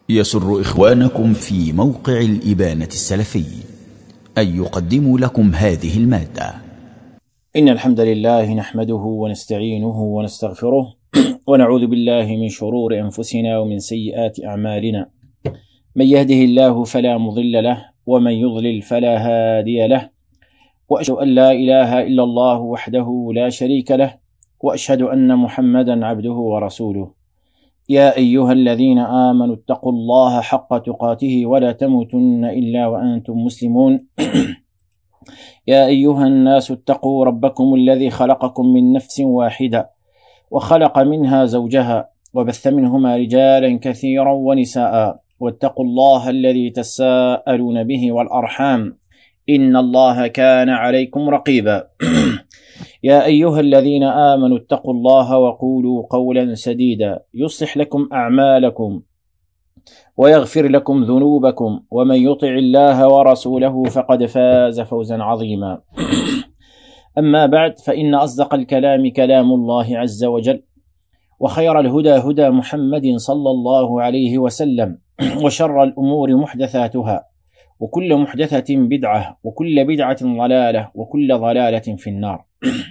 يسر إخوانكم في موقع الإبانة السلفي أن يقدموا لكم هذه المادة. إن الحمد لله نحمده ونستعينه ونستغفره ونعوذ بالله من شرور أنفسنا ومن سيئات أعمالنا. من يهده الله فلا مضل له ومن يضلل فلا هادي له، وأشهد أن لا إله إلا الله وحده لا شريك له، وأشهد أن محمدا عبده ورسوله. يا أيها الذين آمنوا اتقوا الله حق تقاته ولا تموتن إلا وأنتم مسلمون. يا أيها الناس اتقوا ربكم الذي خلقكم من نفس واحدة وخلق منها زوجها وبث منهما رجالا كثيرا ونساء، واتقوا الله الذي تساءلون به والأرحام إن الله كان عليكم رقيبا. يا أيها الذين آمنوا اتقوا الله وقولوا قولا سديدا يصلح لكم أعمالكم ويغفر لكم ذنوبكم، ومن يطع الله ورسوله فقد فاز فوزا عظيما. أما بعد، فإن أصدق الكلام كلام الله عز وجل، وخير الهدى هدى محمد صلى الله عليه وسلم، وشر الأمور محدثاتها، وكل محدثة بدعة، وكل بدعة ضلالة، وكل ضلالة في النار.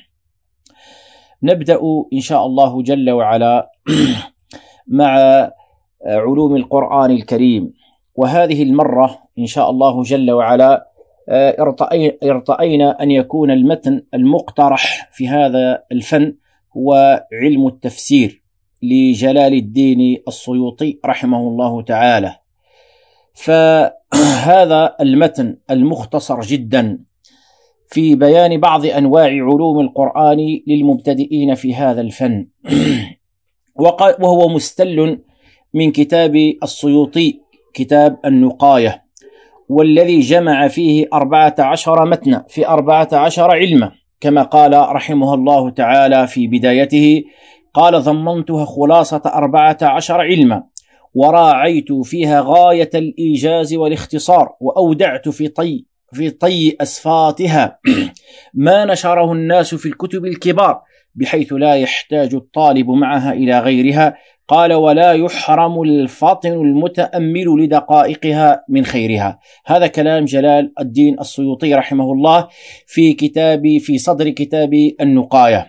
نبدأ إن شاء الله جل وعلا مع علوم القرآن الكريم، وهذه المرة إن شاء الله جل وعلا ارتأينا أن يكون المتن المقترح في هذا الفن هو علم التفسير لجلال الدين السيوطي رحمه الله تعالى. فهذا المتن المختصر جدا في بيان بعض أنواع علوم القرآن للمبتدئين في هذا الفن، وهو مستل من كتاب السيوطي، كتاب النقاية، والذي جمع فيه 14 متنا في 14 علما، كما قال رحمه الله تعالى في بدايته، قال: ضمنتها خلاصة 14 علما، وراعيت فيها غاية الإيجاز والاختصار، وأودعت في طي أسفاتها ما نشره الناس في الكتب الكبار، بحيث لا يحتاج الطالب معها إلى غيرها. قال: ولا يحرم الفاطن المتأمل لدقائقها من خيرها. هذا كلام جلال الدين السيوطي رحمه الله في صدر كتاب النقاية.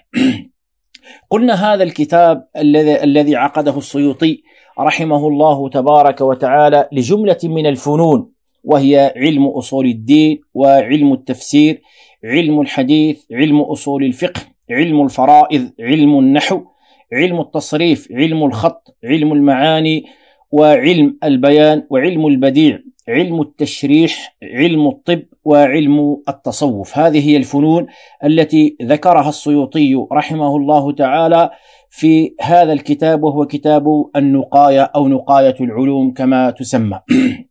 قلنا هذا الكتاب الذي عقده السيوطي رحمه الله تبارك وتعالى لجملة من الفنون، وهي علم أصول الدين، وعلم التفسير، علم الحديث، علم أصول الفقه، علم الفرائض، علم النحو، علم التصريف، علم الخط، علم المعاني، وعلم البيان، وعلم البديع، علم التشريح، علم الطب، وعلم التصوف. هذه هي الفنون التي ذكرها السيوطي رحمه الله تعالى في هذا الكتاب، وهو كتاب النقاية أو نقاية العلوم كما تسمى.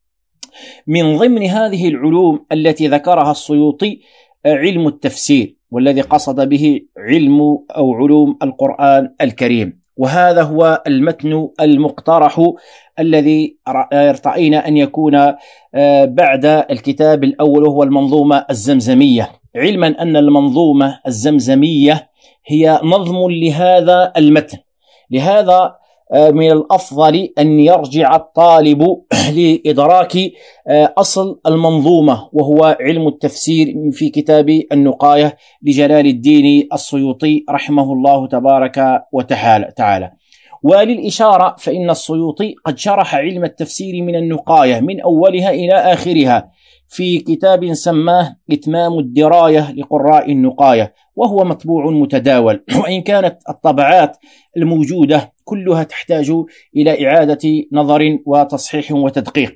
من ضمن هذه العلوم التي ذكرها السيوطي علم التفسير، والذي قصد به علوم القرآن الكريم، وهذا هو المتن المقترح الذي ارتأينا أن يكون بعد الكتاب الأول، وهو المنظومة الزمزمية، علما أن المنظومة الزمزمية هي نظم لهذا المتن. لهذا من الأفضل أن يرجع الطالب لإدراك أصل المنظومة، وهو علم التفسير، في كتاب النقاية لجلال الدين السيوطي رحمه الله تبارك وتعالى. وللإشارة فإن السيوطي قد شرح علم التفسير من النقاية من أولها إلى آخرها في كتاب سماه إتمام الدراية لقراء النقاية، وهو مطبوع متداول، وإن كانت الطبعات الموجودة كلها تحتاج إلى إعادة نظر وتصحيح وتدقيق.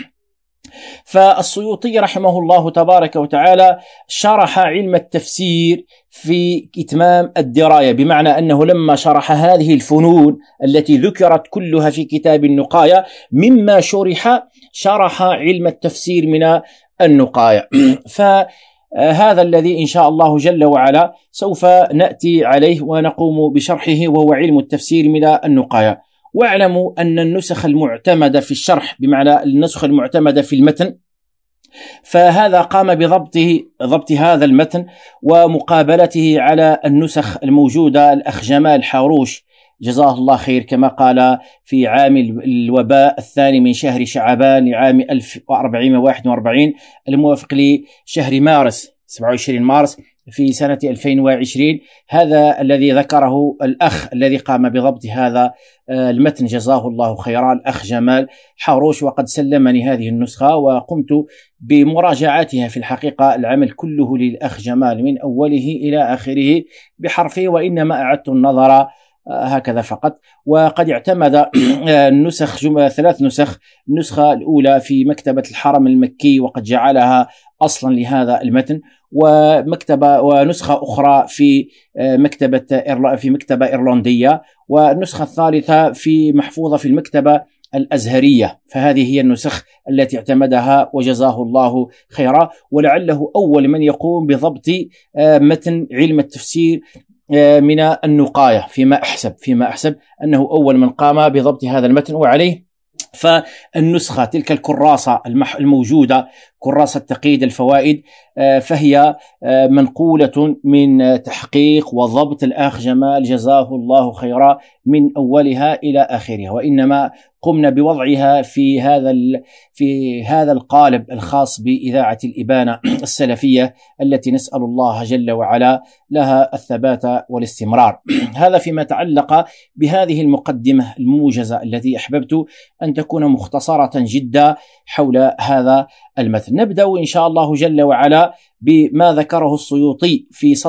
فالسيوطي رحمه الله تبارك وتعالى شرح علم التفسير في إتمام الدراية، بمعنى أنه لما شرح هذه الفنون التي ذكرت كلها في كتاب النقاية، مما شرح علم التفسير من النقاية. فهذا الذي إن شاء الله جل وعلا سوف نأتي عليه ونقوم بشرحه، وهو علم التفسير من النقاية. واعلموا أن النسخ المعتمدة في الشرح، بمعنى النسخ المعتمدة في المتن، فهذا قام بضبط هذا المتن ومقابلته على النسخ الموجودة. الأخ جمال حاروش جزاه الله خير، كما قال في عام الوباء الثاني من شهر شعبان لعام 1441 الموافق لشهر مارس 27 مارس في سنة 2020. هذا الذي ذكره الأخ الذي قام بضبط هذا المتن جزاه الله خيرا، الأخ جمال حاروش، وقد سلمني هذه النسخة وقمت بمراجعتها. في الحقيقة العمل كله للأخ جمال من أوله إلى آخره بحرفه، وإنما أعدت النظر هكذا فقط. وقد اعتمد النسخ 3 نسخ، النسخة الأولى في مكتبة الحرم المكي وقد جعلها أصلا لهذا المتن، ونسخة أخرى في مكتبة إيرلندية، والنسخة الثالثة محفوظة في المكتبة الأزهرية. فهذه هي النسخ التي اعتمدها وجزاه الله خيرا، ولعله أول من يقوم بضبط متن علم التفسير من النقاية فيما أحسب أنه أول من قام بضبط هذا المتن وعليه. فالنسخة تلك الكراسة الموجودة، كراسة تقييد الفوائد، فهي منقولة من تحقيق وضبط الأخ جمال جزاه الله خيرا من أولها إلى آخرها، وإنما قمنا بوضعها في هذا القالب الخاص بإذاعة الإبانة السلفية التي نسأل الله جل وعلا لها الثبات والاستمرار. هذا فيما تعلق بهذه المقدمة الموجزة التي أحببت أن تكون مختصرة جدا حول هذا المتن. نبدأ إن شاء الله جل وعلا بما ذكره السيوطي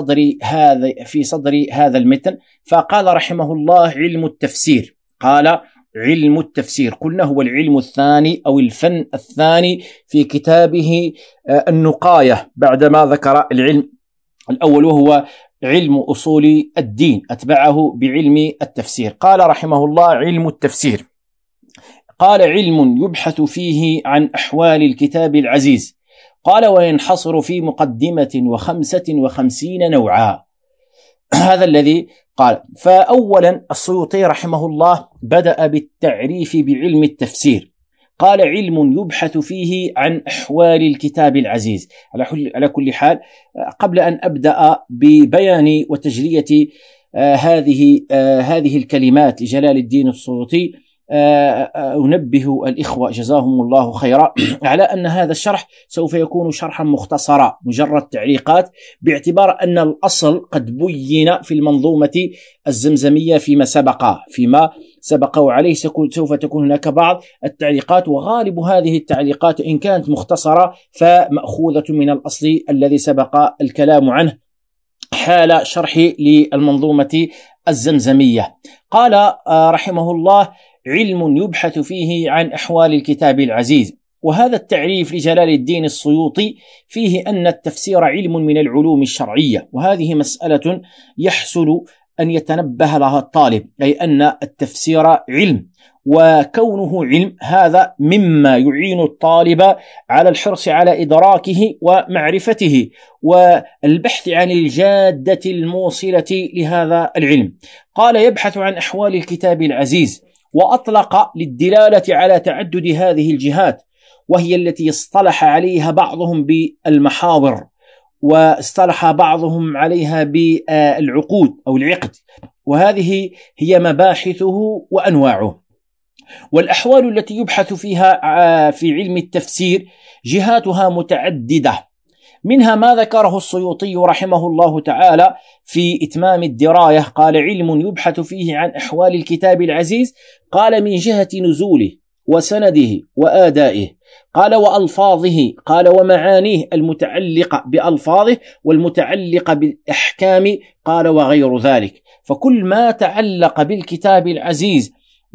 في صدر هذا المتن. فقال رحمه الله: علم التفسير. قال: علم التفسير قلنا هو العلم الثاني أو الفن الثاني في كتابه النقاية بعدما ذكر العلم الأول وهو علم أصول الدين، أتبعه بعلم التفسير. قال رحمه الله: علم التفسير. قال: علم يبحث فيه عن أحوال الكتاب العزيز. قال: وينحصر في مقدمة 55 نوعا. هذا الذي قال. فأولا السيوطي رحمه الله بدأ بالتعريف بعلم التفسير. قال: علم يبحث فيه عن أحوال الكتاب العزيز. على كل حال، قبل أن أبدأ ببيان وتجلية هذه الكلمات لجلال الدين السيوطي، أنبه الإخوة جزاهم الله خيرا على أن هذا الشرح سوف يكون شرحا مختصرا مجرد تعليقات، باعتبار أن الأصل قد بين في المنظومة الزمزمية فيما سبق وعليه سوف تكون هناك بعض التعليقات، وغالب هذه التعليقات إن كانت مختصرة فمأخوذة من الأصل الذي سبق الكلام عنه حال شرحي للمنظومة الزمزمية. قال رحمه الله: علم يبحث فيه عن أحوال الكتاب العزيز. وهذا التعريف لجلال الدين السيوطي فيه أن التفسير علم من العلوم الشرعية، وهذه مسألة يحسن أن يتنبه لها الطالب، أي أن التفسير علم، وكونه علم هذا مما يعين الطالب على الحرص على إدراكه ومعرفته والبحث عن الجادة الموصلة لهذا العلم. قال: يبحث عن أحوال الكتاب العزيز، وأطلق للدلالة على تعدد هذه الجهات، وهي التي اصطلح عليها بعضهم بالمحاضر، واصطلح بعضهم عليها بالعقود أو العقد، وهذه هي مباحثه وأنواعه. والأحوال التي يبحث فيها في علم التفسير جهاتها متعددة، منها ما ذكره السيوطي رحمه الله تعالى في إتمام الدراية. قال: علم يبحث فيه عن أحوال الكتاب العزيز. قال: من جهة نزوله وسنده وآدائه. قال: وألفاظه. قال: ومعانيه المتعلقة بألفاظه والمتعلقة بالأحكام. قال: وغير ذلك. فكل ما تعلق بالكتاب العزيز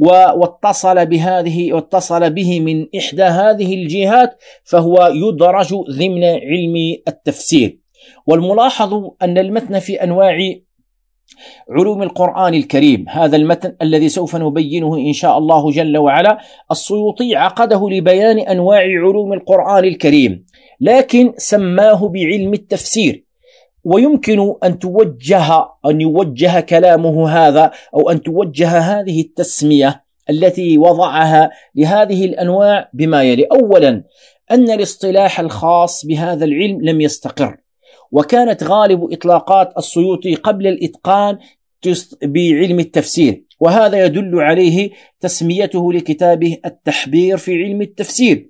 واتصل به من إحدى هذه الجهات فهو يدرج ضمن علم التفسير. والملاحظ أن المتن في أنواع علوم القرآن الكريم، هذا المتن الذي سوف نبينه إن شاء الله جل وعلا، السيوطي عقده لبيان أنواع علوم القرآن الكريم، لكن سماه بعلم التفسير. ويمكن أن يوجه كلامه هذا، أو أن توجه هذه التسمية التي وضعها لهذه الأنواع بما يلي. أولا، أن الاصطلاح الخاص بهذا العلم لم يستقر، وكانت غالب إطلاقات السيوطي قبل الإتقان بعلم التفسير، وهذا يدل عليه تسميته لكتابه التحبير في علم التفسير،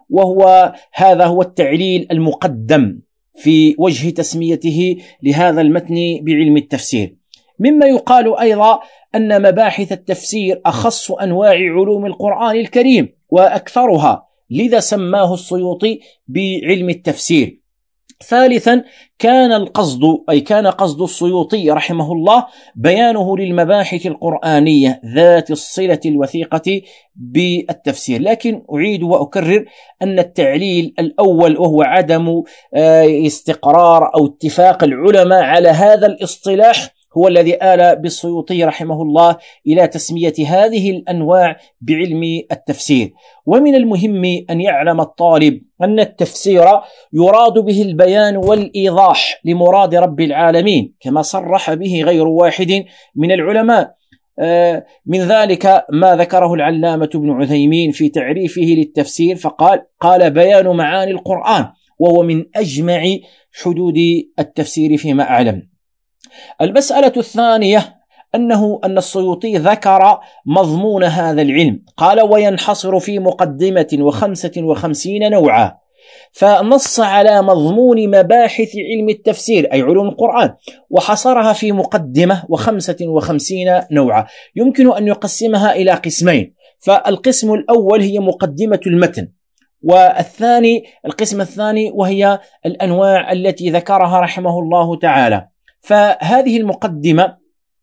هذا هو التعليل المقدم في وجه تسميته لهذا المتن بعلم التفسير. مما يقال أيضا أن مباحث التفسير أخص أنواع علوم القرآن الكريم وأكثرها، لذا سماه السيوطي بعلم التفسير. ثالثا، كان قصد السيوطي رحمه الله بيانه للمباحث القرآنية ذات الصلة الوثيقة بالتفسير. لكن أعيد وأكرر أن التعليل الأول، وهو عدم استقرار أو اتفاق العلماء على هذا الاصطلاح، هو الذي آل بالسيوطي رحمه الله إلى تسمية هذه الأنواع بعلم التفسير. ومن المهم أن يعلم الطالب أن التفسير يراد به البيان والإيضاح لمراد رب العالمين، كما صرح به غير واحد من العلماء. من ذلك ما ذكره العلامة ابن عثيمين في تعريفه للتفسير، قال بيان معاني القرآن، وهو من أجمع حدود التفسير فيما أعلم. المسألة الثانية أن السيوطي ذكر مضمون هذا العلم، قال وينحصر في مقدمة 55 نوعا، فنص على مضمون مباحث علم التفسير أي علوم القرآن، وحصرها في مقدمة 55 نوعا. يمكن أن يقسمها إلى قسمين، فالقسم الأول هي مقدمة المتن، والثاني القسم الثاني وهي الأنواع التي ذكرها رحمه الله تعالى. فهذه المقدمة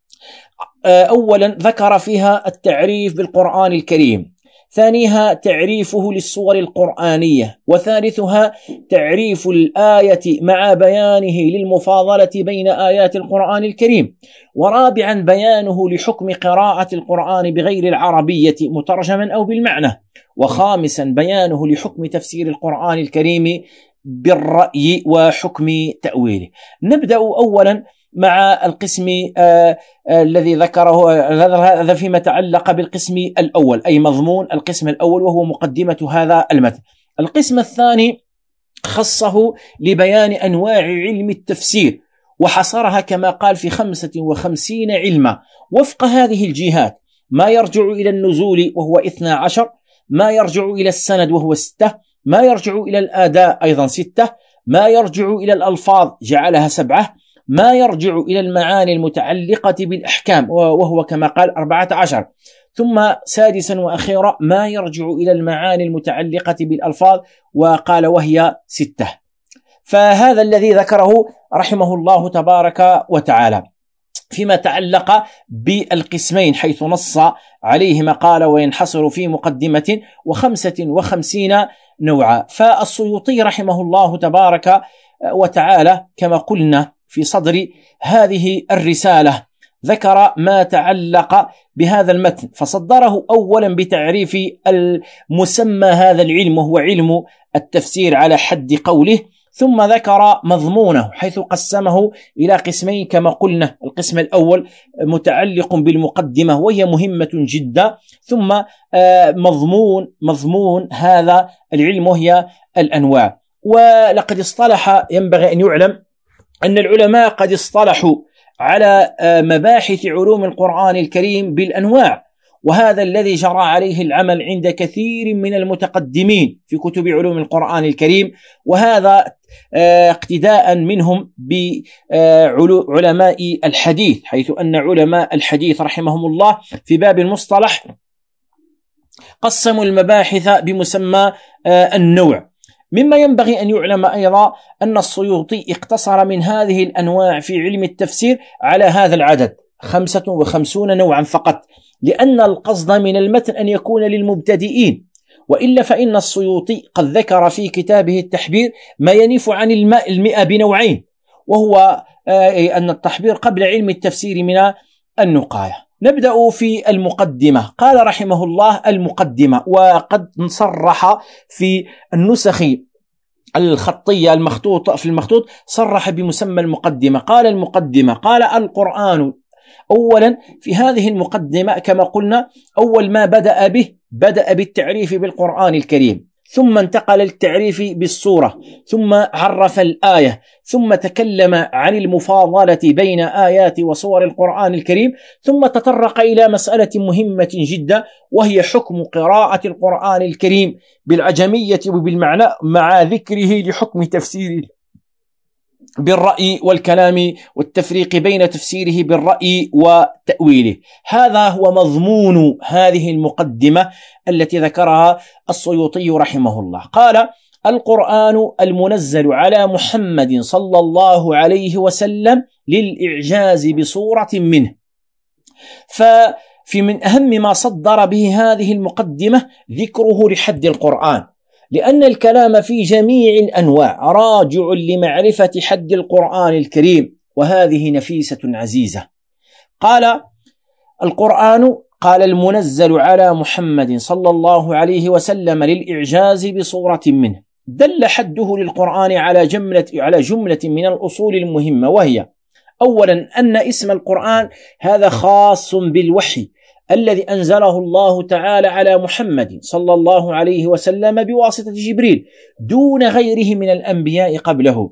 أولا ذكر فيها التعريف بالقرآن الكريم، ثانيها تعريفه للصور القرآنية، وثالثها تعريف الآية مع بيانه للمفاضلة بين آيات القرآن الكريم، ورابعا بيانه لحكم قراءة القرآن بغير العربية مترجما أو بالمعنى، وخامسا بيانه لحكم تفسير القرآن الكريم بالرأي وحكم تأويله. نبدأ أولا مع القسم الذي ذكره هذا فيما تعلق بالقسم الأول، أي مضمون القسم الأول، وهو مقدمة هذا المتن. القسم الثاني خصه لبيان أنواع علم التفسير، وحصرها كما قال في 55 علما وفق هذه الجهات: ما يرجع إلى النزول وهو 12، ما يرجع إلى السند وهو 6، ما يرجع إلى الآداء أيضا 6، ما يرجع إلى الألفاظ جعلها 7، ما يرجع إلى المعاني المتعلقة بالأحكام وهو كما قال 14، ثم سادسا وأخيرا ما يرجع إلى المعاني المتعلقة بالألفاظ وقال وهي 6. فهذا الذي ذكره رحمه الله تبارك وتعالى فيما تعلق بالقسمين، حيث نص عليهما قال وينحصر في مقدمة 55 نوعا. فالسيوطي رحمه الله تبارك وتعالى كما قلنا في صدر هذه الرسالة ذكر ما تعلق بهذا المتن، فصدره أولا بتعريف المسمى هذا العلم وهو علم التفسير على حد قوله، ثم ذكر مضمونه حيث قسمه إلى قسمين كما قلنا: القسم الأول متعلق بالمقدمة وهي مهمة جدا، ثم مضمون هذا العلم وهي الأنواع. ولقد اصطلح، ينبغي أن يعلم أن العلماء قد اصطلحوا على مباحث علوم القرآن الكريم بالأنواع، وهذا الذي جرى عليه العمل عند كثير من المتقدمين في كتب علوم القرآن الكريم، وهذا اقتداء منهم بعلماء الحديث، حيث أن علماء الحديث رحمهم الله في باب المصطلح قسموا المباحث بمسمى النوع. مما ينبغي أن يعلم أيضا أن السيوطي اقتصر من هذه الأنواع في علم التفسير على هذا العدد 55 نوعا فقط، لأن القصد من المتن أن يكون للمبتدئين، وإلا فإن السيوطي قد ذكر في كتابه التحبير ما ينف عن 100 بنوعين، وهو أن التحبير قبل علم التفسير من النقاية. نبدأ في المقدمة. قال رحمه الله المقدمة، وقد صرح في النسخ الخطية في المخطوط صرح بمسمى المقدمة. قال المقدمة، قال القرآن أولا في هذه المقدمة كما قلنا أول ما بدأ بالتعريف بالقرآن الكريم، ثم انتقل للتعريف بالصورة، ثم عرف الآية، ثم تكلم عن المفاضلة بين آيات وصور القرآن الكريم، ثم تطرق إلى مسألة مهمة جدا، وهي حكم قراءة القرآن الكريم بالعجمية وبالمعنى مع ذكره لحكم تفسيره بالرأي والكلام والتفريق بين تفسيره بالرأي وتأويله. هذا هو مضمون هذه المقدمة التي ذكرها السيوطي رحمه الله. قال: القرآن المنزل على محمد صلى الله عليه وسلم للإعجاز بصورة منه. ففي من أهم ما صدر به هذه المقدمة ذكره لحد القرآن، لأن الكلام في جميع الأنواع راجع لمعرفة حد القرآن الكريم، وهذه نفيسة عزيزة. قال: القرآن قال المنزل على محمد صلى الله عليه وسلم للإعجاز بصورة منه، دل حده للقرآن على جملة من الأصول المهمة، وهي: أولا أن اسم القرآن هذا خاص بالوحي الذي أنزله الله تعالى على محمد صلى الله عليه وسلم بواسطة جبريل دون غيره من الأنبياء قبله،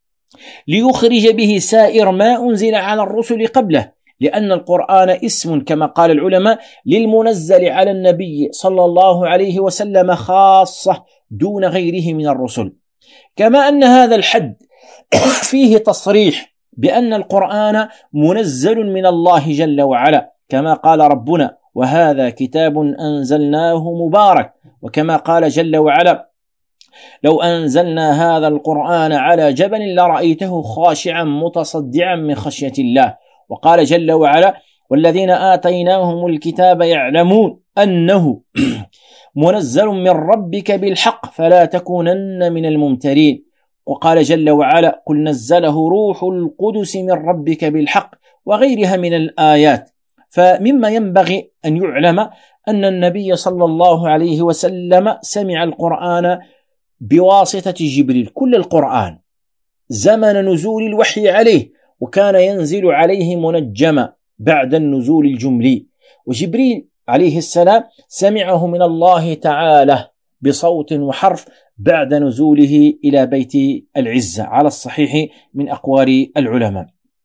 ليخرج به سائر ما أنزل على الرسل قبله، لأن القرآن اسم كما قال العلماء للمنزل على النبي صلى الله عليه وسلم خاصة دون غيره من الرسل. كما أن هذا الحد فيه تصريح بأن القرآن منزل من الله جل وعلا، كما قال ربنا: وهذا كتاب أنزلناه مبارك، وكما قال جل وعلا: لو أنزلنا هذا القرآن على جبل لرأيته خاشعا متصدعا من خشية الله. وقال جل وعلا: والذين آتيناهم الكتاب يعلمون أنه منزل من ربك بالحق فلا تكونن من الممترين. وقال جل وعلا: قل نزله روح القدس من ربك بالحق، وغيرها من الآيات. فمما ينبغي أن يعلم أن النبي صلى الله عليه وسلم سمع القرآن بواسطة جبريل، كل القرآن زمن نزول الوحي عليه، وكان ينزل عليه منجما بعد النزول الجملي، وجبريل عليه السلام سمعه من الله تعالى بصوت وحرف بعد نزوله إلى بيت العزة على الصحيح من أقوال العلماء.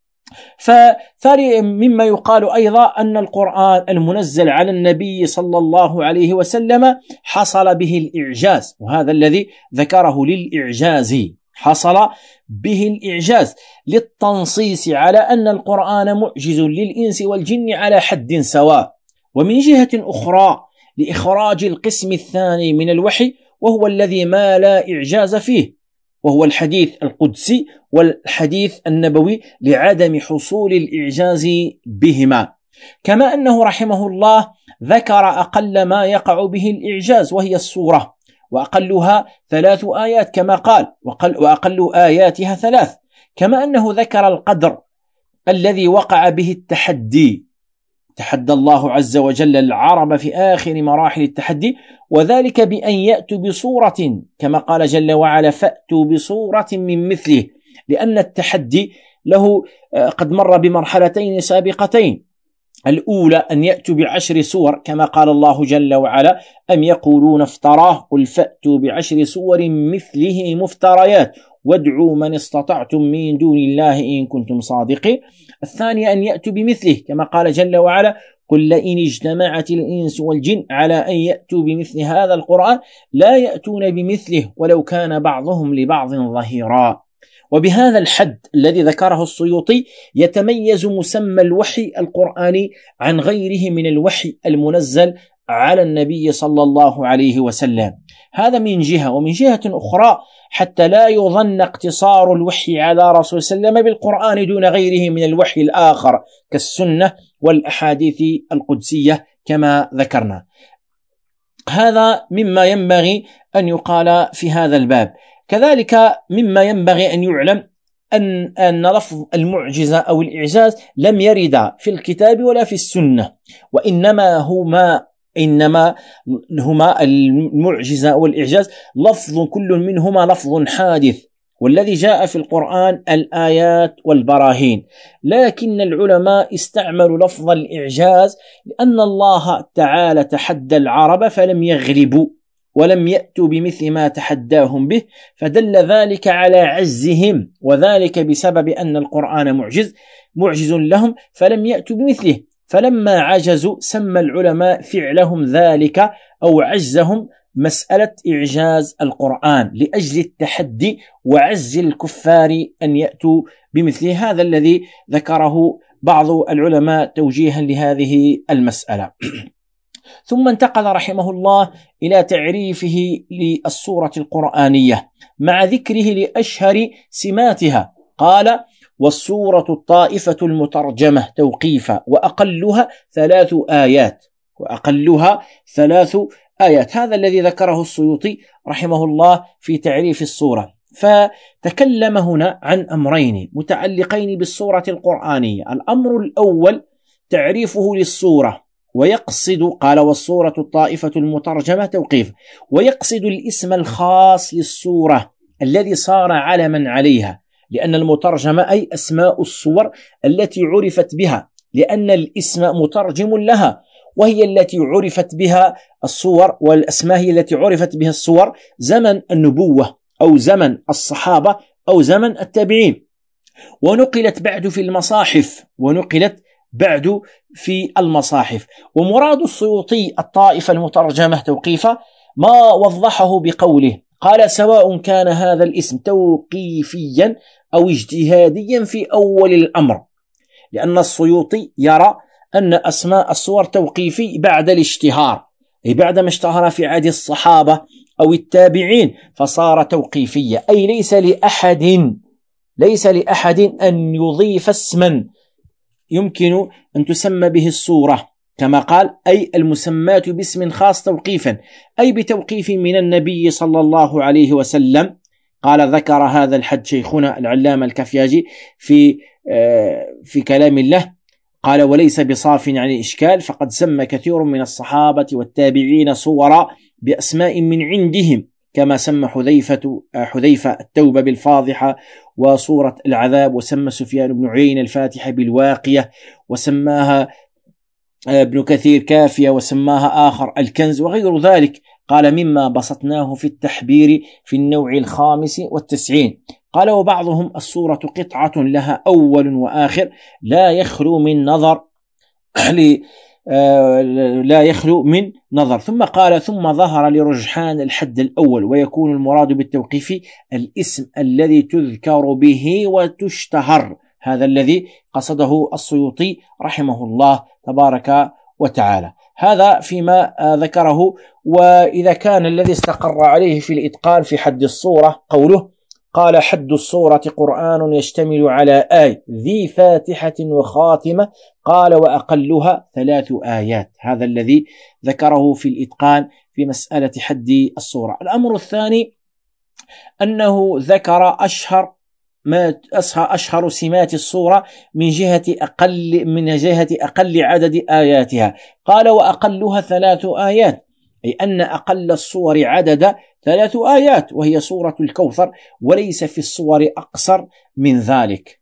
فثاني مما يقال أيضا أن القرآن المنزل على النبي صلى الله عليه وسلم حصل به الإعجاز، وهذا الذي ذكره للإعجاز، حصل به الإعجاز للتنصيص على أن القرآن معجز للإنس والجن على حد سواء. ومن جهة أخرى لإخراج القسم الثاني من الوحي، وهو الذي ما لا إعجاز فيه، وهو الحديث القدسي والحديث النبوي، لعدم حصول الإعجاز بهما. كما أنه رحمه الله ذكر أقل ما يقع به الإعجاز، وهي السورة، وأقلها 3 آيات كما قال، وأقل آياتها 3. كما أنه ذكر القدر الذي وقع به التحدي، تحدى الله عز وجل العرب في آخر مراحل التحدي، وذلك بأن يأتوا بصورة كما قال جل وعلا: فأتوا بصورة من مثله، لأن التحدي له قد مر بمرحلتين سابقتين. الأولى أن يأتوا ب10 سور كما قال الله جل وعلا: أم يقولون افتراه قل فأتوا ب10 سور مثله مفتريات وادعوا من استطعتم من دون الله إن كنتم صادقين. الثانية أن يأتوا بمثله كما قال جل وعلا: قل لئن اجتمعت الإنس والجن على أن يأتوا بمثل هذا القرآن لا يأتون بمثله ولو كان بعضهم لبعض ظهيرا. وبهذا الحد الذي ذكره السيوطي يتميز مسمى الوحي القرآني عن غيره من الوحي المنزل على النبي صلى الله عليه وسلم. هذا من جهة. ومن جهة أخرى حتى لا يظن اقتصار الوحي على رسول صلى الله عليه وسلم بالقرآن دون غيره من الوحي الآخر كالسنة والأحاديث القدسية كما ذكرنا. هذا مما ينبغي أن يقال في هذا الباب. كذلك مما ينبغي أن يعلم أن لفظ المعجزة أو الإعجاز لم يرد في الكتاب ولا في السنة، وإنما هما المعجزة والإعجاز لفظ كل منهما لفظ حادث، والذي جاء في القرآن الآيات والبراهين. لكن العلماء استعملوا لفظ الإعجاز لأن الله تعالى تحدى العرب فلم يغلبوا، ولم يأتوا بمثل ما تحداهم به، فدل ذلك على عجزهم، وذلك بسبب أن القرآن معجز لهم فلم يأتوا بمثله. فلما عجزوا سمى العلماء فعلهم ذلك أو عجزهم مسألة إعجاز القرآن لأجل التحدي وعجز الكفار أن يأتوا بمثله. هذا الذي ذكره بعض العلماء توجيها لهذه المسألة. ثم انتقل رحمه الله إلى تعريفه للسورة القرآنية مع ذكره لأشهر سماتها. قال: والسورة الطائفة المترجمة توقيفا وأقلها 3 آيات. هذا الذي ذكره السيوطي رحمه الله في تعريف السورة. فتكلم هنا عن أمرين متعلقين بالسورة القرآنية. الأمر الأول تعريفه للسورة، ويقصد قال: والسورة الطائفة المترجمة توقيف، ويقصد الاسم الخاص للسورة الذي صار علما عليها، لأن المترجمة أي أسماء الصور التي عرفت بها، لأن الاسم مترجم لها، وهي التي عرفت بها الصور، والأسماء هي التي عرفت بها الصور زمن النبوة أو زمن الصحابة أو زمن التابعين، ونقلت بعد في المصاحف. ومراد السيوطي الطائفة المترجمة توقيفا ما وضحه بقوله: قال: سواء كان هذا الاسم توقيفيا أو اجتهاديا في أول الأمر، لأن السيوطي يرى أن أسماء الصور توقيفي بعد الاشتهار، أي بعدما اشتهر في عهد الصحابة أو التابعين فصار توقيفيا، أي ليس لأحد أن يضيف اسما يمكن أن تسمى به السورة، كما قال: أي المسمات باسم خاص توقيفا، أي بتوقيف من النبي صلى الله عليه وسلم. قال: ذكر هذا الحد شيخنا العلامة الكفياجي في كلام الله، قال: وليس بصاف عن الإشكال، فقد سمى كثير من الصحابة والتابعين صورا بأسماء من عندهم، كما سمى حذيفة التوبة بالفاضحة وصورة العذاب، وسمى سفيان بن عيينة الفاتحة بالواقية، وسماها ابن كثير كافية، وسماها آخر الكنز، وغير ذلك. قال: مما بسطناه في التحبير في النوع 95. قال: وبعضهم السورة قطعة لها أول وآخر لا يخلو من نظر. ثم قال: ثم ظهر لرجحان الحد الأول، ويكون المراد بالتوقيف الاسم الذي تذكر به وتشتهر. هذا الذي قصده السيوطي رحمه الله تبارك وتعالى. هذا فيما ذكره. وإذا كان الذي استقر عليه في الإتقان في حد الصورة قوله: قال: حد الصورة قرآن يشتمل على آية ذي فاتحة وخاتمة، قال: وأقلها 3 آيات. هذا الذي ذكره في الإتقان في مسألة حد الصورة. الأمر الثاني أنه ذكر أشهر سمات الصورة من جهة أقل عدد آياتها. قال: وأقلها 3 آيات، أي أن أقل الصور عدد 3 آيات، وهي سورة الكوثر، وليس في الصور أقصر من ذلك،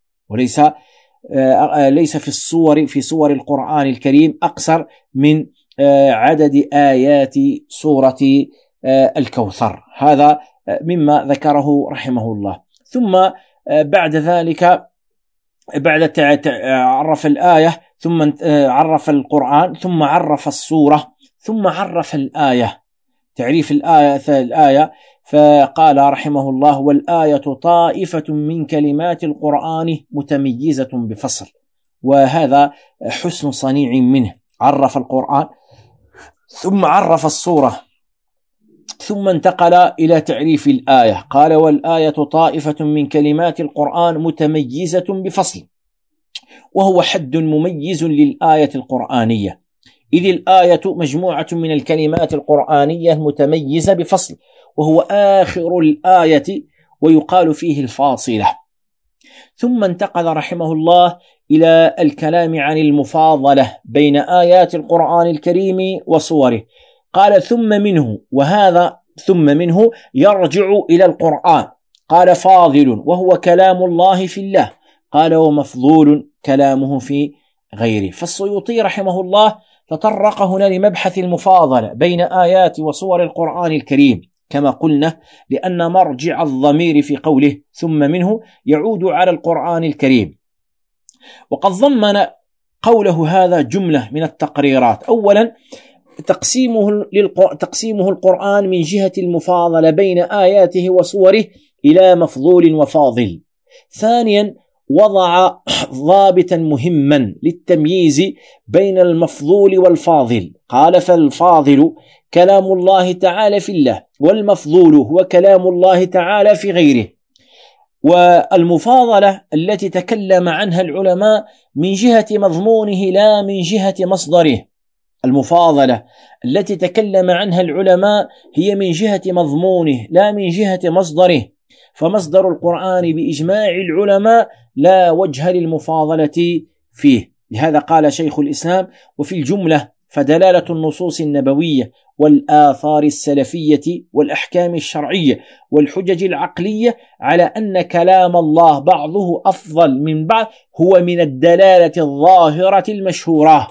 ليس في صور القرآن الكريم أقصر من عدد آيات سورة الكوثر. هذا مما ذكره رحمه الله. ثم بعد ذلك عرف الآية، ثم عرف القرآن، ثم عرف السورة، ثم عرف الآية. تعريف الآية فقال رحمه الله: والآية طائفة من كلمات القرآن متميزة بفصل. وهذا حسن صنيع منه، عرف القرآن ثم عرف السورة، ثم انتقل إلى تعريف الآية. قال: والآية طائفة من كلمات القرآن متميزة بفصل، وهو حد مميز للآية القرآنية، إذ الآية مجموعة من الكلمات القرآنية متميزة بفصل، وهو آخر الآية ويقال فيه الفاصلة. ثم انتقل رحمه الله إلى الكلام عن المفاضلة بين آيات القرآن الكريم وصوره. قال: ثم منه يرجع إلى القرآن. قال: فاضل وهو كلام الله في الله. قال: ومفضول كلامه في غيره. فالسيوطي رحمه الله تطرق هنا لمبحث المفاضلة بين آيات وصور القرآن الكريم كما قلنا، لأن مرجع الضمير في قوله ثم منه يعود على القرآن الكريم. وقد ضمن قوله هذا جملة من التقريرات. أولا تقسيمه القرآن من جهة المفاضلة بين آياته وصوره إلى مفضول وفاضل. ثانيا وضع ضابطا مهما للتمييز بين المفضول والفاضل، قال فالفاضل كلام الله تعالى في الله، والمفضول هو كلام الله تعالى في غيره. والمفاضلة التي تكلم عنها العلماء من جهة مضمونه لا من جهة مصدره. المفاضلة التي تكلم عنها العلماء هي من جهة مضمونه لا من جهة مصدره، فمصدر القرآن بإجماع العلماء لا وجه للمفاضلة فيه. لهذا قال شيخ الإسلام: وفي الجملة فدلالة النصوص النبوية والآثار السلفية والأحكام الشرعية والحجج العقلية على أن كلام الله بعضه أفضل من بعض هو من الدلالة الظاهرة المشهورة،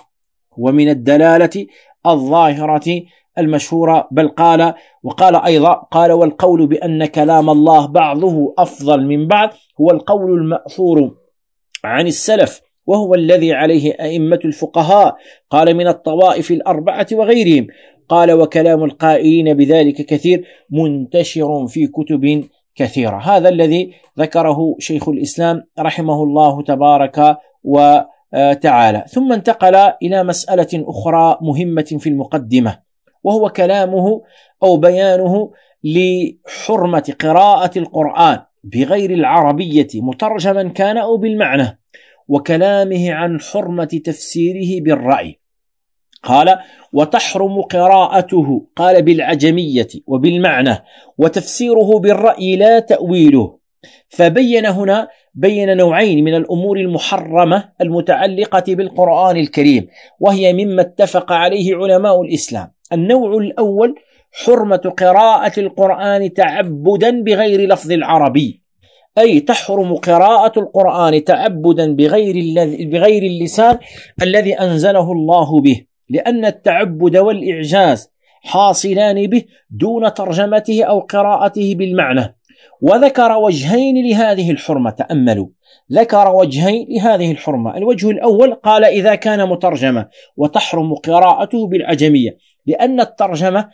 بل وقال أيضا قال: والقول بأن كلام الله بعضه أفضل من بعض هو القول المأثور عن السلف، وهو الذي عليه أئمة الفقهاء، قال من الطوائف الأربعة وغيرهم. قال: وكلام القائلين بذلك كثير منتشر في كتب كثيرة. هذا الذي ذكره شيخ الإسلام رحمه الله تبارك وتعالى. ثم انتقل إلى مسألة أخرى مهمة في المقدمة، وهو كلامه أو بيانه لحرمة قراءة القرآن بغير العربية مترجما كان أو بالمعنى، وكلامه عن حرمة تفسيره بالرأي. قال: وتحرم قراءته، قال بالعجمية وبالمعنى، وتفسيره بالرأي لا تأويله. فبين هنا نوعين من الأمور المحرمة المتعلقة بالقرآن الكريم، وهي مما اتفق عليه علماء الإسلام. النوع الأول حرمة قراءة القرآن تعبدا بغير لفظ العربي، أي تحرم قراءة القرآن تعبدا بغير اللسان الذي أنزله الله به، لأن التعبد والإعجاز حاصلان به دون ترجمته أو قراءته بالمعنى. وذكر وجهين لهذه الحرمة، تأملوا، ذكر وجهين لهذه الحرمة. الوجه الأول قال: إذا كان مترجما، وتحرم قراءته بالعجمية، لأن الترجمة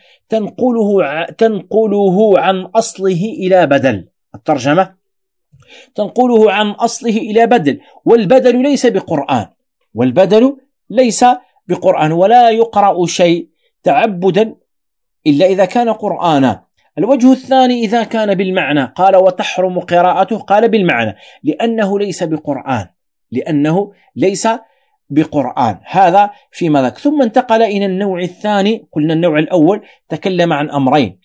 تنقله عن أصله إلى بدل. الترجمة تنقله عن أصله إلى بدل، والبدل ليس بقرآن، ولا يقرأ شيء تعبدا إلا إذا كان قرآنا. الوجه الثاني إذا كان بالمعنى، قال: وتحرم قراءته، قال بالمعنى، لأنه ليس بقرآن. هذا فيما ذاك. ثم انتقل إلى النوع الثاني. قلنا النوع الأول تكلم عن أمرين،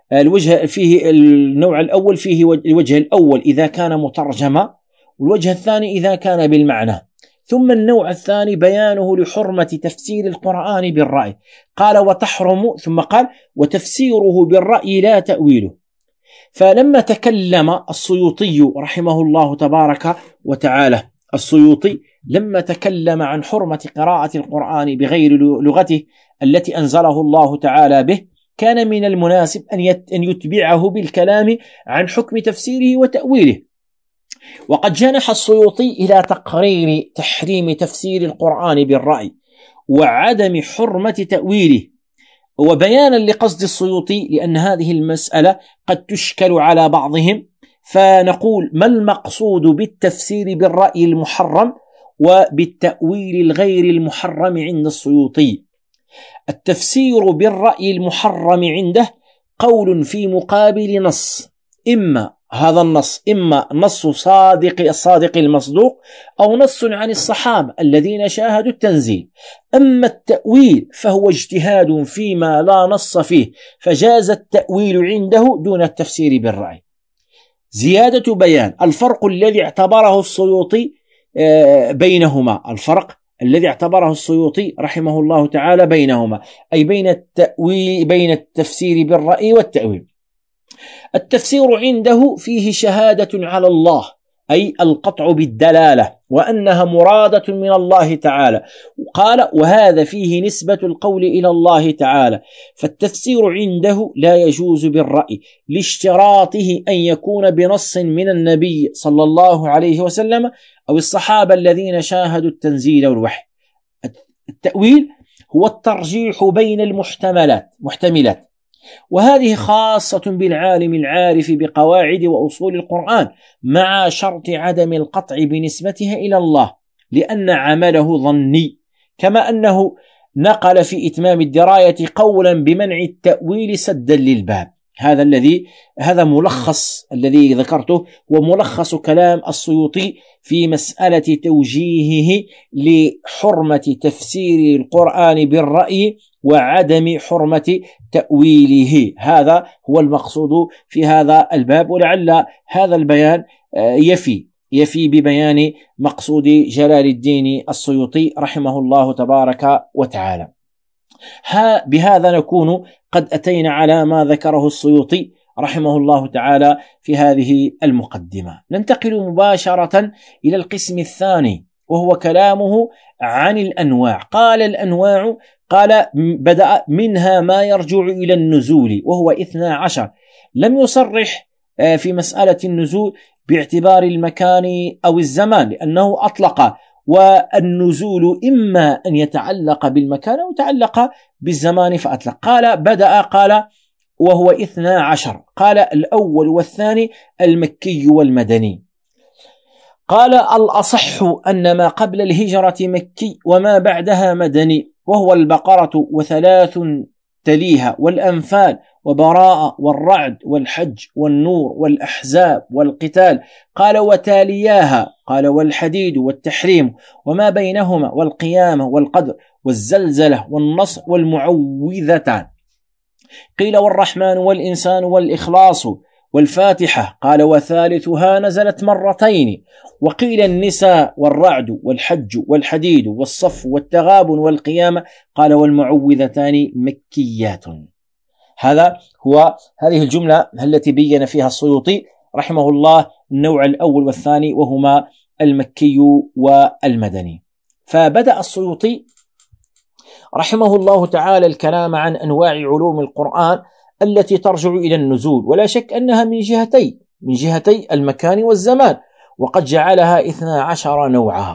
النوع الأول فيه الوجه الأول إذا كان مترجما، والوجه الثاني إذا كان بالمعنى. ثم النوع الثاني بيانه لحرمة تفسير القرآن بالرأي، قال: وتحرم، ثم قال: وتفسيره بالرأي لا تأويله. فلما تكلم السيوطي رحمه الله تبارك وتعالى، لما تكلم عن حرمة قراءة القرآن بغير لغته التي أنزله الله تعالى به، كان من المناسب أن يتبعه بالكلام عن حكم تفسيره وتأويله. وقد جنح السيوطي إلى تقرير تحريم تفسير القرآن بالرأي وعدم حرمة تأويله، وبيانا لقصد السيوطي، لأن هذه المسألة قد تشكل على بعضهم. فنقول: ما المقصود بالتفسير بالرأي المحرم وبالتأويل الغير المحرم عند السيوطي؟ التفسير بالرأي المحرم عنده قول في مقابل نص، هذا النص إما نص الصادق المصدوق، أو نص عن الصحابة الذين شاهدوا التنزيل. أما التأويل فهو اجتهاد فيما لا نص فيه، فجاز التأويل عنده دون التفسير بالرأي. زيادة بيان: الفرق الذي اعتبره السيوطي رحمه الله تعالى بينهما، أي بين التفسير بالرأي والتأويل. التفسير عنده فيه شهادة على الله، أي القطع بالدلالة، وأنها مرادة من الله تعالى. قال وهذا فيه نسبة القول إلى الله تعالى، فالتفسير عنده لا يجوز بالرأي لاشتراطه أن يكون بنص من النبي صلى الله عليه وسلم أو الصحابة الذين شاهدوا التنزيل والوحي. التأويل هو الترجيح بين محتملات، وهذه خاصة بالعالم العارف بقواعد وأصول القرآن، مع شرط عدم القطع بنسبتها إلى الله، لأن عمله ظني، كما أنه نقل في إتمام الدراية قولا بمنع التأويل سدا للباب. هذا ملخص الذي ذكرته، وملخص كلام السيوطي في مسألة توجيهه لحرمة تفسير القرآن بالرأي وعدم حرمة تأويله. هذا هو المقصود في هذا الباب، ولعل هذا البيان يفي ببيان مقصود جلال الدين السيوطي رحمه الله تبارك وتعالى. بهذا نكون قد أتينا على ما ذكره السيوطي رحمه الله تعالى في هذه المقدمة. ننتقل مباشرة إلى القسم الثاني، وهو كلامه عن الأنواع. قال الأنواع، قال بدأ منها ما يرجع إلى النزول وهو 12. لم يصرح في مسألة النزول باعتبار المكان أو الزمان، لأنه أطلق، والنزول إما أن يتعلق بالمكان أو يتعلق بالزمان فأطلق. قال وهو 12. قال الأول والثاني المكي والمدني. قال الأصح أن ما قبل الهجرة مكي وما بعدها مدني، وهو البقرة وثلاث تليها والأنفال وبراءة والرعد والحج والنور والأحزاب والقتال. قال وتالياها، قال والحديد والتحريم وما بينهما والقيامة والقدر والزلزلة والنصر والمعوذتان. قيل والرحمن والإنسان والإخلاص والفاتحة. قال وثالثها نزلت مرتين. وقيل النساء والرعد والحج والحديد والصف والتغابن والقيامة. قال والمعوذتان مكيات. هذه الجملة التي بين فيها السيوطي رحمه الله النوع الأول والثاني، وهما المكي والمدني. فبدأ السيوطي رحمه الله تعالى الكلام عن أنواع علوم القرآن التي ترجع إلى النزول، ولا شك أنها من جهتي المكان والزمان، وقد جعلها 12 نوعا.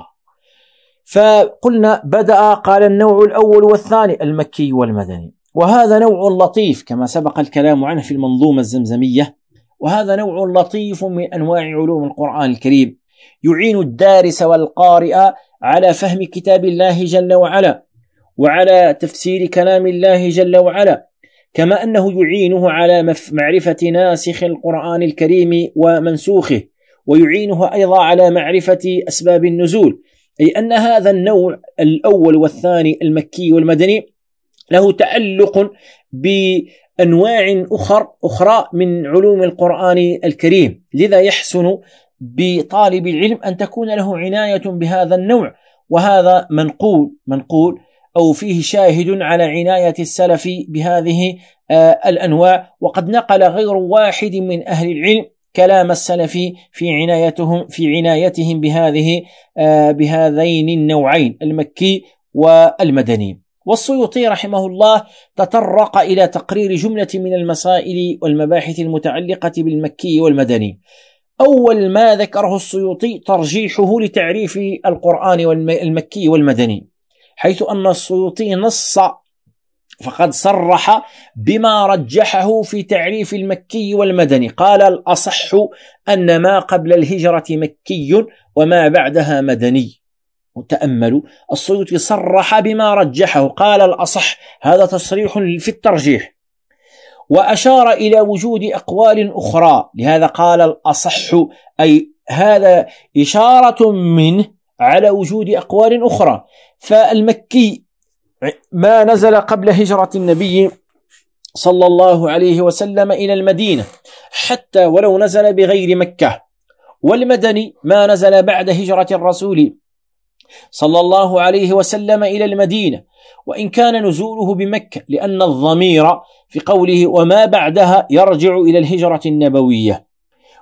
فقلنا قال النوع الأول والثاني المكي والمدني، وهذا نوع لطيف كما سبق الكلام عنه في المنظومة الزمزمية. وهذا نوع لطيف من أنواع علوم القرآن الكريم، يعين الدارس والقارئ على فهم كتاب الله جل وعلا، وعلى تفسير كلام الله جل وعلا، كما أنه يعينه على معرفة ناسخ القرآن الكريم ومنسوخه، ويعينه أيضا على معرفة أسباب النزول. أي أن هذا النوع الأول والثاني المكي والمدني له تعلق بأنواع أخرى من علوم القرآن الكريم، لذا يحسن بطالب العلم أن تكون له عناية بهذا النوع. وهذا منقول أو فيه شاهد على عناية السلف بهذه الأنواع، وقد نقل غير واحد من أهل العلم كلام السلف في عنايتهم بهذين النوعين المكي والمدني. والسيوطي رحمه الله تطرق إلى تقرير جملة من المسائل والمباحث المتعلقة بالمكي والمدني. أول ما ذكره السيوطي ترجيحه لتعريف القرآن المكي والمدني، حيث أن السيوطي نص فقد صرح بما رجحه في تعريف المكي والمدني. قال الأصح أن ما قبل الهجرة مكي وما بعدها مدني. وتأملوا، السيوطي صرح بما رجحه، قال الأصح، هذا تصريح في الترجيح، وأشار إلى وجود أقوال أخرى، لهذا قال الأصح، أي هذا إشارة منه على وجود أقوال أخرى. فالمكي ما نزل قبل هجرة النبي صلى الله عليه وسلم إلى المدينة حتى ولو نزل بغير مكة، والمدني ما نزل بعد هجرة الرسول صلى الله عليه وسلم إلى المدينة، وإن كان نزوله بمكة، لأن الضمير في قوله وما بعدها يرجع إلى الهجرة النبوية.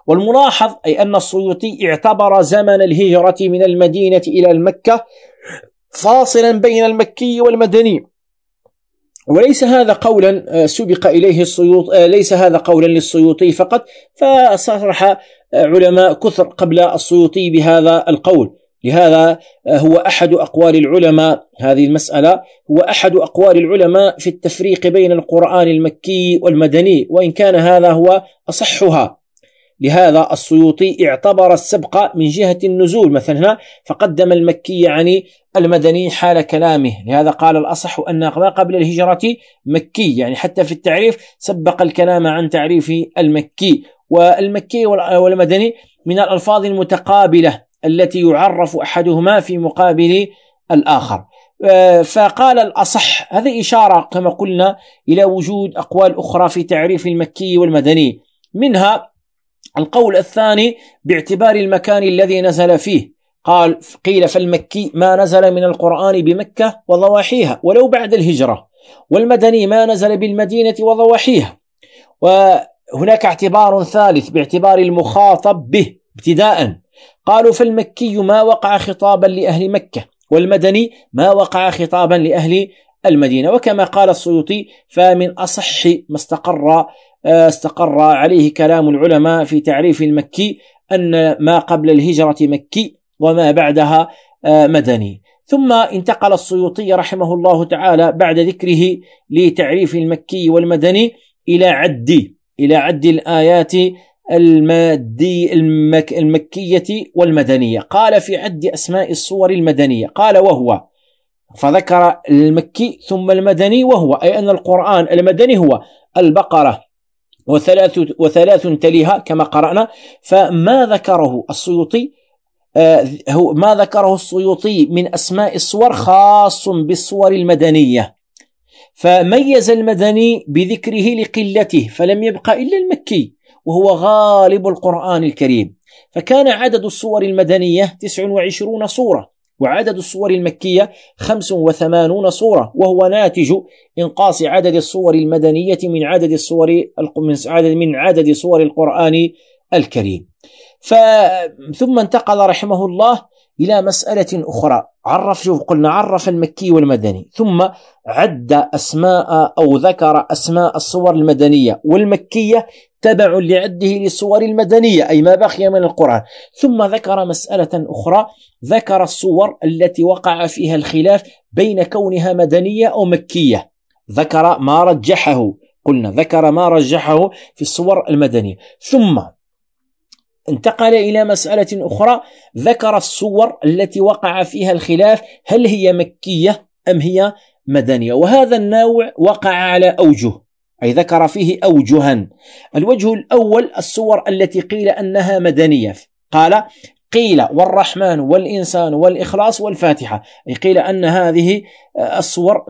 والملاحظ أي أن السيوطي اعتبر زمن الهجرة من المدينة إلى المكة فاصلا بين المكي والمدني، وليس هذا قولا سبق إليه السيوطي، ليس هذا قولا للسيوطي فقط، فصرح علماء كثر قبل السيوطي بهذا القول. لهذا هو أحد أقوال العلماء، هذه المسألة هو أحد أقوال العلماء في التفريق بين القرآن المكي والمدني، وإن كان هذا هو أصحها. لهذا السيوطي اعتبر السبق من جهة النزول مثلا، فقدم المكي عن المدني حال كلامه. لهذا قال الأصح أن ما قبل الهجرة مكي، يعني حتى في التعريف سبق الكلام عن تعريف المكي. والمكي والمدني من الألفاظ المتقابلة التي يعرف أحدهما في مقابل الآخر. فقال الأصح، هذه إشارة كما قلنا إلى وجود أقوال أخرى في تعريف المكي والمدني، منها القول الثاني باعتبار المكان الذي نزل فيه. قيل فالمكي ما نزل من القرآن بمكة وضواحيها ولو بعد الهجرة، والمدني ما نزل بالمدينة وضواحيها. وهناك اعتبار ثالث باعتبار المخاطب به ابتداء، قالوا فالمكي ما وقع خطابا لأهل مكة، والمدني ما وقع خطابا لأهل المدينة. وكما قال السيوطي فمن أصح ما استقر عليه كلام العلماء في تعريف المكي أن ما قبل الهجرة مكي وما بعدها مدني. ثم انتقل السيوطي رحمه الله تعالى بعد ذكره لتعريف المكي والمدني إلى عد الآيات المكية والمدنية. قال في عد أسماء الصور المدنية، قال وهو، فذكر المكي ثم المدني، وهو أي أن القرآن المدني هو البقرة وثلاث تليها كما قرأنا. فما ذكره السيوطي ما ذكره السيوطي من أسماء الصور خاص بالصور المدنية، فميز المدني بذكره لقلته، فلم يبق إلا المكي وهو غالب القرآن الكريم. فكان عدد الصور المدنية 29 صورة، وعدد الصور المكية 85 صورة، وهو ناتج إنقاص عدد الصور المدنية من عدد صور القرآن الكريم. ثم انتقل رحمه الله إلى مسألة أخرى، عرف المكي والمدني، ثم عد أسماء أو ذكر أسماء الصور المدنية والمكية تبع لعده للصور المدنية أي ما بقي من القرآن. ثم ذكر مسألة أخرى، ذكر الصور التي وقع فيها الخلاف بين كونها مدنية أو مكية، ذكر ما رجحه في الصور المدنية. ثم انتقل إلى مسألة أخرى، ذكر الصور التي وقع فيها الخلاف هل هي مكية أم هي مدنية، وهذا النوع وقع على أوجه، أي ذكر فيه أوجها. الوجه الأول الصور التي قيل أنها مدنية، قيل والرحمن والإنسان والإخلاص والفاتحة، أي قيل أن هذه الصور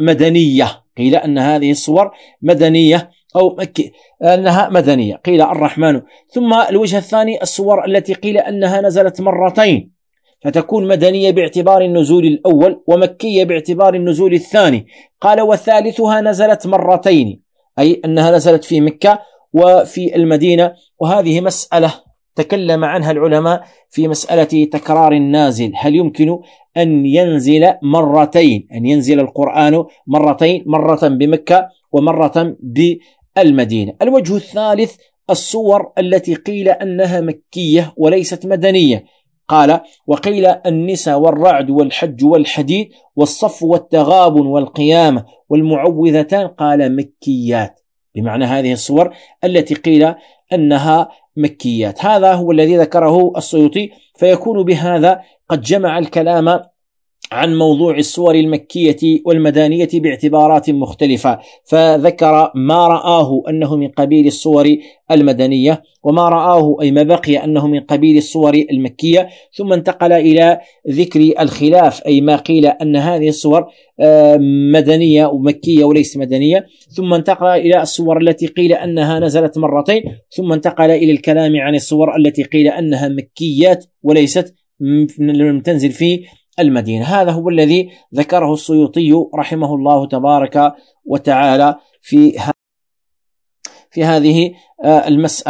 مدنية أو أنها مدنية، قيل الرحمن. ثم الوجه الثاني الصور التي قيل أنها نزلت مرتين، فتكون مدنية باعتبار النزول الأول ومكية باعتبار النزول الثاني. قال وثالثها نزلت مرتين، أي أنها نزلت في مكة وفي المدينة. وهذه مسألة تكلم عنها العلماء في مسألة تكرار النازل، هل يمكن أن ينزل مرتين، أن ينزل القرآن مرتين، مرة بمكة ومرة بالمدينة. الوجه الثالث الصور التي قيل أنها مكية وليست مدنية، قال وقيل النساء والرعد والحج والحديد والصف والتغابن والقيامة والمعوذتان، قال مكيات، بمعنى هذه الصور التي قيل أنها مكيات. هذا هو الذي ذكره السيوطي، فيكون بهذا قد جمع الكلام عن موضوع الصور المكية والمدانية باعتبارات مختلفة، فذكر ما رآه أنه من قبيل الصور المدنية، وما رآه أي ما بقي أنه من قبيل الصور المكية. ثم انتقل إلى ذكر الخلاف، أي ما قيل أن هذه الصور مدنية ومكية وليس مدنية. ثم انتقل إلى الصور التي قيل أنها نزلت مرتين. ثم انتقل إلى الكلام عن الصور التي قيل أنها مكيات وليست لم تنزل في المدينة. هذا هو الذي ذكره السيوطي رحمه الله تبارك وتعالى في هذه المسألة.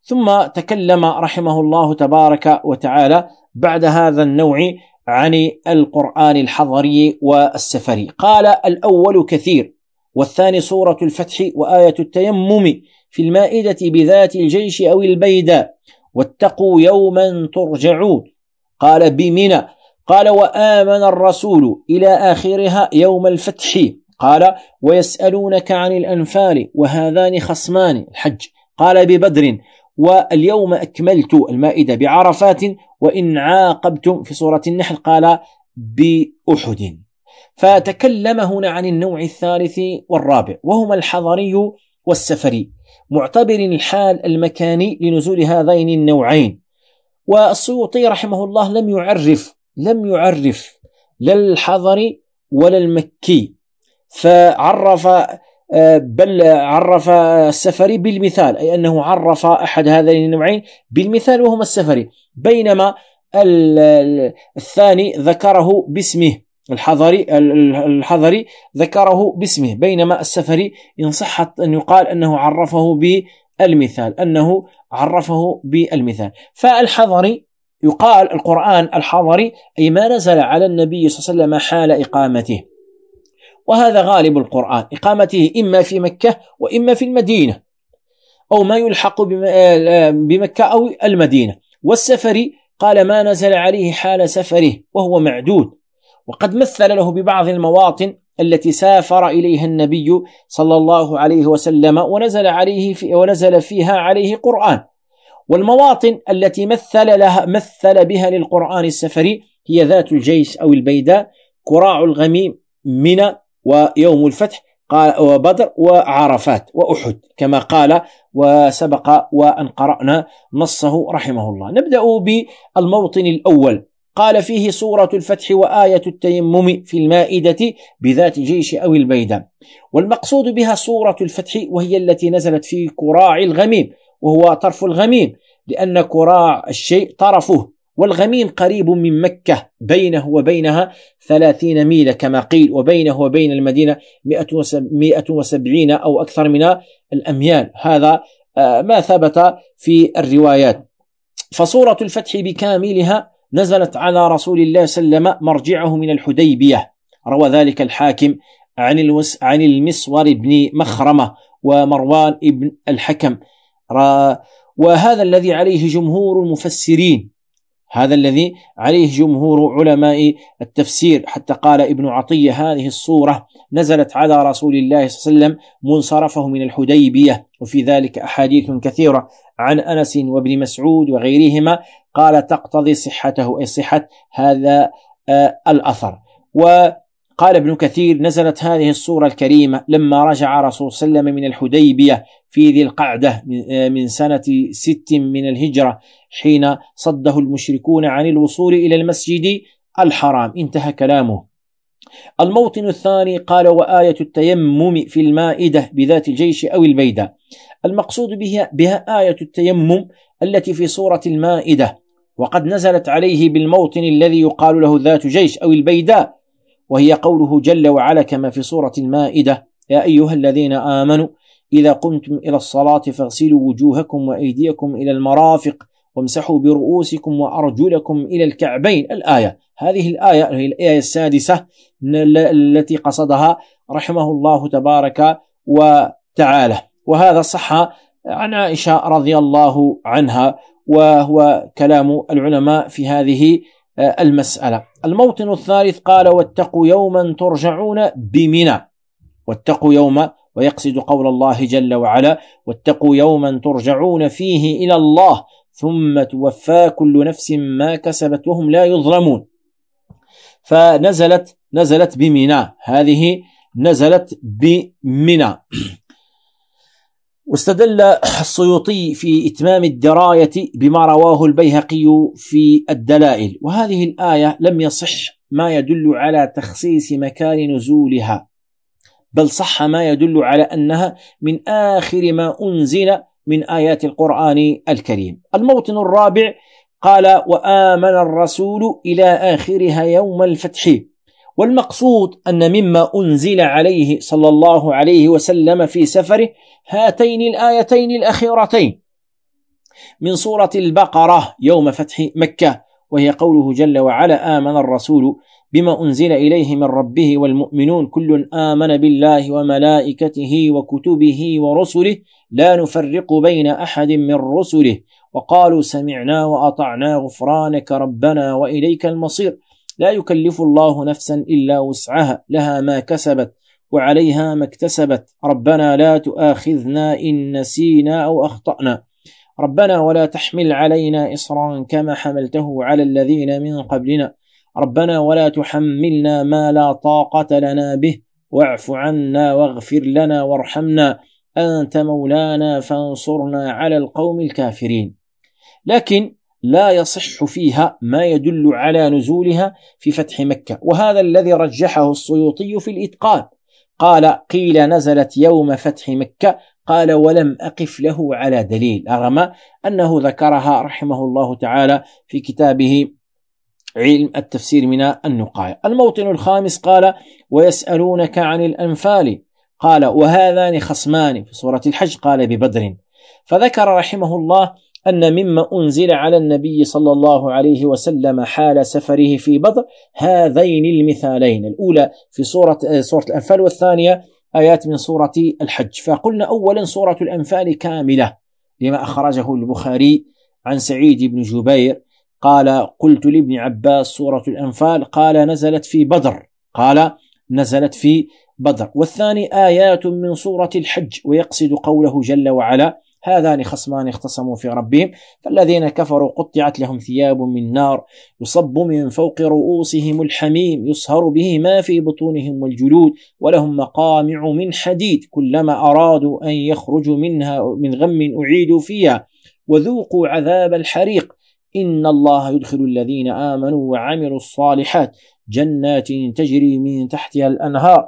ثم تكلم رحمه الله تبارك وتعالى بعد هذا النوع عن القرآن الحضري والسفري. قال: الأول كثير، والثاني سورة الفتح وآية التيمم في المائدة بذات الجيش أو البيداء، واتقوا يوما ترجعون. قال: بمنى. قال: وآمن الرسول إلى آخرها يوم الفتح. قال: ويسألونك عن الأنفال وهذان خصمان الحج. قال: ببدر. واليوم أكملت المائدة بعرفات. وإن عاقبتم في سورة النحل قال: بأحد. فتكلم هنا عن النوع الثالث والرابع، وهما الحضري والسفري، معتبر الحال المكاني لنزول هذين النوعين. والسيوطي رحمه الله لم يعرف لا الحضري ولا المكي، فعرف بل عرف السفري بالمثال، أي أنه عرف أحد هذين النوعين بالمثال وهما السفري، بينما الثاني ذكره باسمه، الحضري ذكره باسمه، بينما السفري إن صحت أن يقال أنه عرفه بالمثال. فالحضري يقال القرآن الحضري أي ما نزل على النبي صلى الله عليه وسلم حال إقامته، وهذا غالب القرآن، إقامته إما في مكة وإما في المدينة، أو ما يلحق بمكة أو المدينة. والسفري قال ما نزل عليه حال سفره وهو معدود، وقد مثل له ببعض المواطن التي سافر إليها النبي صلى الله عليه وسلم ونزل فيها عليه قرآن. والمواطن التي مثل بها للقرآن السفري هي ذات الجيش أو البيداء، كراع الغميم، منى، ويوم الفتح، وبدر، وعرفات، وأحد، كما قال وسبق وأن قرأنا نصه رحمه الله. نبدأ بالموطن الأول. قال فيه سورة الفتح وآية التيمم في المائدة بذات الجيش أو البيداء. والمقصود بها سورة الفتح، وهي التي نزلت في كراع الغميم، وهو طرف الغميم، لأن كراع الشيء طرفه، والغميم قريب من مكة، بينه وبينها 30 ميل كما قيل، وبينه وبين المدينة 170 أو أكثر من الأميال، هذا ما ثبت في الروايات. فسورة الفتح بكاملها نزلت على رسول الله صلى الله عليه وسلم مرجعه من الحديبية، روى ذلك الحاكم عن المسور بن مخرمة ومروان بن الحكم، وهذا الذي عليه جمهور المفسرين، هذا الذي عليه جمهور علماء التفسير، حتى قال ابن عطية هذه السورة نزلت على رسول الله صلى الله عليه وسلم منصرفه من الحديبية، وفي ذلك أحاديث كثيرة عن أنس وابن مسعود وغيرهما قال تقتضي صحته، أي صحة هذا الأثر. وقال ابن كثير نزلت هذه السورة الكريمة لما رجع رسول صلى الله عليه وسلم من الحديبية في ذي القعدة من سنة 6 من الهجرة، حين صده المشركون عن الوصول إلى المسجد الحرام. انتهى كلامه. الموطن الثاني قال وآية التيمم في المائدة بذات الجيش أو البيداء. المقصود بها آية التيمم التي في سورة المائدة، وقد نزلت عليه بالموطن الذي يقال له ذات جيش أو البيداء، وهي قوله جل وعلا كما في سورة المائدة يا أيها الذين آمنوا إذا قمتم إلى الصلاة فاغسلوا وجوهكم وأيديكم إلى المرافق وامسحوا برؤوسكم وأرجلكم إلى الكعبين. الآية، هذه الآية هي الآية السادسة التي قصدها رحمه الله تبارك وتعالى، وهذا صح عن عائشة رضي الله عنها، وهو كلام العلماء في هذه المسألة. الموطن الثالث قال واتقوا يوما ترجعون بمنى، واتقوا يوما، ويقصد قول الله جل وعلا واتقوا يوما ترجعون فيه إلى الله ثم توفى كل نفس ما كسبت وهم لا يظلمون. فنزلت بمنى، هذه نزلت بمنى. واستدل السيوطي في إتمام الدراية بما رواه البيهقي في الدلائل، وهذه الآية لم يصح ما يدل على تخصيص مكان نزولها، بل صح ما يدل على أنها من آخر ما أنزل من آيات القرآن الكريم. الموطن الرابع قال وآمن الرسول إلى آخرها يوم الفتح. والمقصود أن مما أنزل عليه صلى الله عليه وسلم في سفره هاتين الآيتين الأخيرتين، من سورة البقرة يوم فتح مكة، وهي قوله جل وعلا: آمن الرسول بما أنزل إليه من ربه والمؤمنون كل آمن بالله وملائكته وكتبه ورسله لا نفرق بين أحد من رسله وقالوا سمعنا وأطعنا غفرانك ربنا وإليك المصير. لا يكلف الله نفسا إلا وسعها، لها ما كسبت وعليها ما اكتسبت. ربنا لا تؤاخذنا إن نسينا أو أخطأنا، ربنا ولا تحمل علينا إصرا كما حملته على الذين من قبلنا، ربنا ولا تحملنا ما لا طاقة لنا به، واعف عنا واغفر لنا وارحمنا أنت مولانا فانصرنا على القوم الكافرين. لكن لا يصح فيها ما يدل على نزولها في فتح مكة، وهذا الذي رجحه السيوطي في الإتقان. قال: قيل نزلت يوم فتح مكة، قال: ولم أقف له على دليل، رغم أنه ذكرها رحمه الله تعالى في كتابه علم التفسير من النقايا. الموطن الخامس قال: ويسألونك عن الأنفال، قال: وهذان خصمان في سورة الحج، قال: ببدر. فذكر رحمه الله أن مما أنزل على النبي صلى الله عليه وسلم حال سفره في بدر هذين المثالين، الأولى في سورة الأنفال، والثانية آيات من سورة الحج. فقلنا أولا سورة الأنفال كاملة لما أخرجه البخاري عن سعيد بن جبير قال: قلت لابن عباس سورة الأنفال، قال: نزلت في بدر، قال: نزلت في بدر. والثاني آيات من سورة الحج، ويقصد قوله جل وعلا: هذان خصمان اختصموا في ربهم فالذين كفروا قطعت لهم ثياب من نار يصب من فوق رؤوسهم الحميم يصهر به ما في بطونهم والجلود ولهم مقامع من حديد كلما أرادوا أن يخرجوا منها من غم أعيدوا فيها وذوقوا عذاب الحريق إن الله يدخل الذين آمنوا وعملوا الصالحات جنات تجري من تحتها الأنهار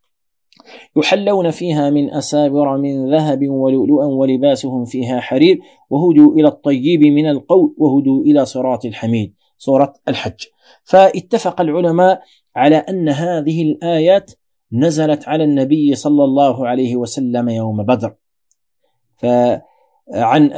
يحلون فيها من أساور من ذهب ولؤلؤا ولباسهم فيها حرير وهدوا إلى الطيب من القول وهدوا إلى صراط الحميد، سورة الحج. فاتفق العلماء على أن هذه الآيات نزلت على النبي صلى الله عليه وسلم يوم بدر. فعن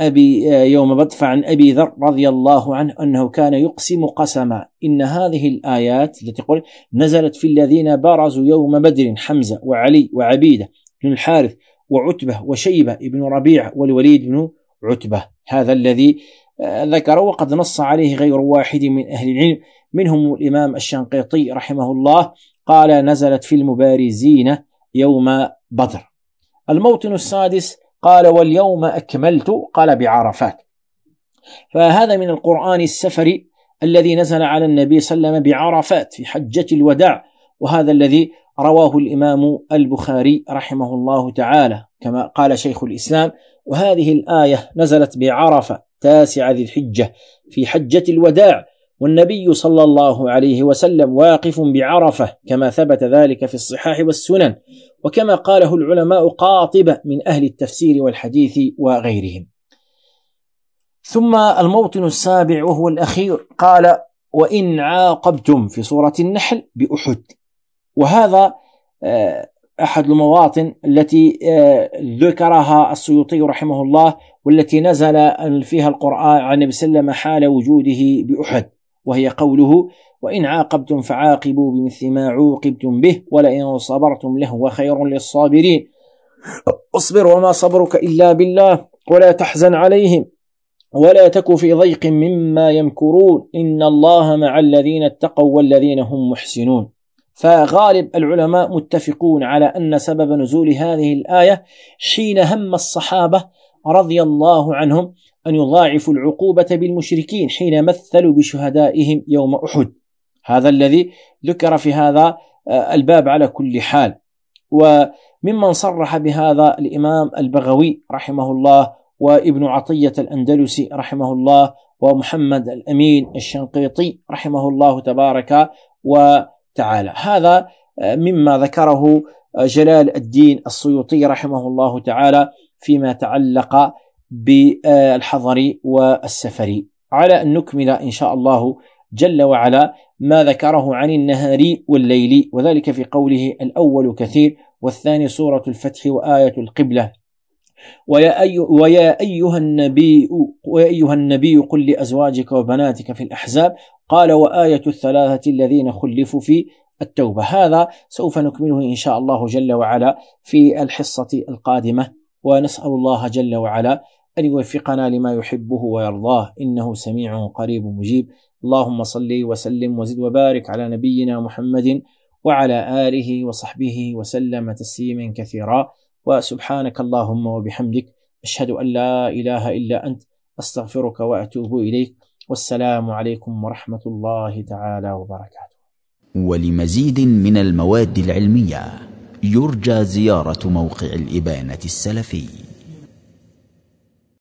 أبي ذر رضي الله عنه أنه كان يقسم قسما إن هذه الآيات التي قلت نزلت في الذين بارزوا يوم بدر حمزة وعلي وعبيدة بن الحارث وعتبة وشيبة بن ربيع والوليد بن عتبة، هذا الذي ذكره وقد نص عليه غير واحد من أهل العلم، منهم الإمام الشنقيطي رحمه الله قال: نزلت في المبارزين يوم بدر. الموطن السادس قال: واليوم أكملت، قال: بعرفات. فهذا من القرآن السفري الذي نزل على النبي صلى الله عليه وسلم بعرفات في حجة الوداع، وهذا الذي رواه الإمام البخاري رحمه الله تعالى كما قال شيخ الإسلام: وهذه الآية نزلت بعرفة 9 ذي الحجة في حجة الوداع، والنبي صلى الله عليه وسلم واقف بعرفة كما ثبت ذلك في الصحاح والسنن، وكما قاله العلماء قاطبة من أهل التفسير والحديث وغيرهم. ثم الموطن السابع وهو الأخير قال: وإن عاقبتم في سورة النحل بأحد. وهذا أحد المواطن التي ذكرها السيوطي رحمه الله والتي نزل فيها القرآن عن النبي صلى الله عليه وسلم حال وجوده بأحد، وهي قوله: وإن عاقبتم فعاقبوا بمثل ما عوقبتم به ولئن صبرتم لهو خير للصابرين اصبر وما صبرك إلا بالله ولا تحزن عليهم ولا تك في ضيق مما يمكرون إن الله مع الذين اتقوا والذين هم محسنون. فغالب العلماء متفقون على أن سبب نزول هذه الآية حين هم الصحابة رضي الله عنهم أن يضاعفوا العقوبة بالمشركين حين مثلوا بشهدائهم يوم أحد، هذا الذي ذكر في هذا الباب على كل حال. وممن صرح بهذا الإمام البغوي رحمه الله وابن عطية الأندلسي رحمه الله ومحمد الأمين الشنقيطي رحمه الله تبارك وتعالى. هذا مما ذكره جلال الدين السيوطي رحمه الله تعالى فيما تعلق بالحضر والسفر. على أن نكمل إن شاء الله جل وعلا ما ذكره عن النهار والليل، وذلك في قوله: الأول كثير والثاني سورة الفتح وآية القبلة ويا أيها النبي قل لأزواجك وبناتك في الأحزاب. قال وآية الثلاثة الذين خلفوا في التوبة. هذا سوف نكمله إن شاء الله جل وعلا في الحصة القادمة، ونسأل الله جل وعلا أن يوفقنا لما يحبه ويرضاه، إنه سميع قريب مجيب. اللهم صل وسلم وزد وبارك على نبينا محمد وعلى آله وصحبه وسلم تسليما كثيرا. وسبحانك اللهم وبحمدك، أشهد أن لا إله إلا أنت، أستغفرك وأتوب إليك. والسلام عليكم ورحمة الله تعالى وبركاته. ولمزيد من المواد العلمية يرجى زيارة موقع الإبانة السلفي.